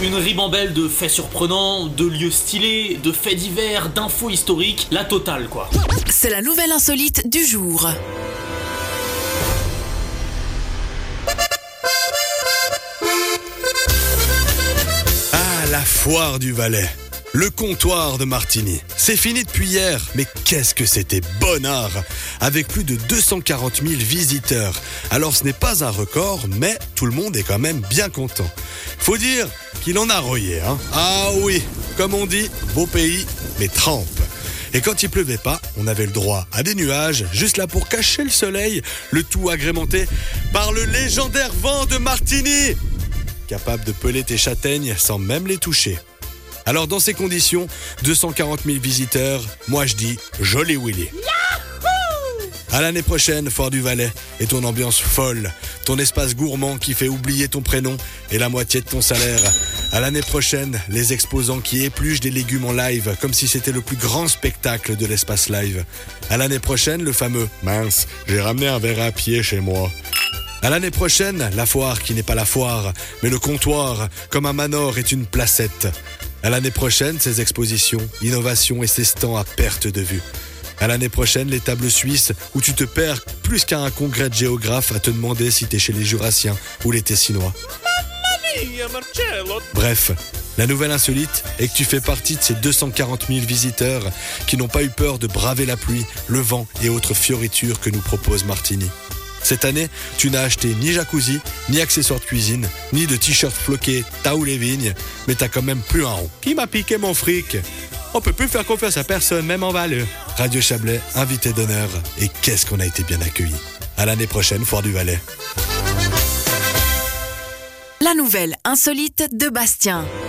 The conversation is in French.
Une ribambelle de faits surprenants, de lieux stylés, de faits divers, d'infos historiques, la totale quoi. C'est la nouvelle insolite du jour. Ah, la foire du Valais. Le comptoir de Martigny. C'est fini depuis hier, mais qu'est-ce que c'était bonnard! Avec plus de 240 000 visiteurs. Alors ce n'est pas un record, mais tout le monde est quand même bien content. Faut dire qu'il en a royé, hein. Ah oui, comme on dit, beau pays, mais trempe. Et quand il pleuvait pas, on avait le droit à des nuages, juste là pour cacher le soleil, le tout agrémenté par le légendaire vent de Martigny, capable de peler tes châtaignes sans même les toucher. Alors dans ces conditions, 240 000 visiteurs, moi je dis joli Willy. À l'année prochaine, Foire du Valais, et ton ambiance folle, ton espace gourmand qui fait oublier ton prénom et la moitié de ton salaire. À l'année prochaine, les exposants qui épluchent des légumes en live, comme si c'était le plus grand spectacle de l'espace live. À l'année prochaine, le fameux « mince, j'ai ramené un verre à pied chez moi ». À l'année prochaine, la foire qui n'est pas la foire, mais le comptoir, comme un manor est une placette. À l'année prochaine, ces expositions, innovations et ces stands à perte de vue. À l'année prochaine, les tables suisses où tu te perds plus qu'à un congrès de géographes à te demander si t'es chez les Jurassiens ou les Tessinois. Bref, la nouvelle insolite est que tu fais partie de ces 240 000 visiteurs qui n'ont pas eu peur de braver la pluie, le vent et autres fioritures que nous propose Martigny. Cette année, tu n'as acheté ni jacuzzi, ni accessoires de cuisine, ni de t-shirt floqué, taou les vignes, mais t'as quand même plus un rond. Qui m'a piqué mon fric? On peut plus faire confiance à personne, même en Valais. Radio Chablais, invité d'honneur, et qu'est-ce qu'on a été bien accueillis. À l'année prochaine, Foire du Valais. La nouvelle insolite de Bastien.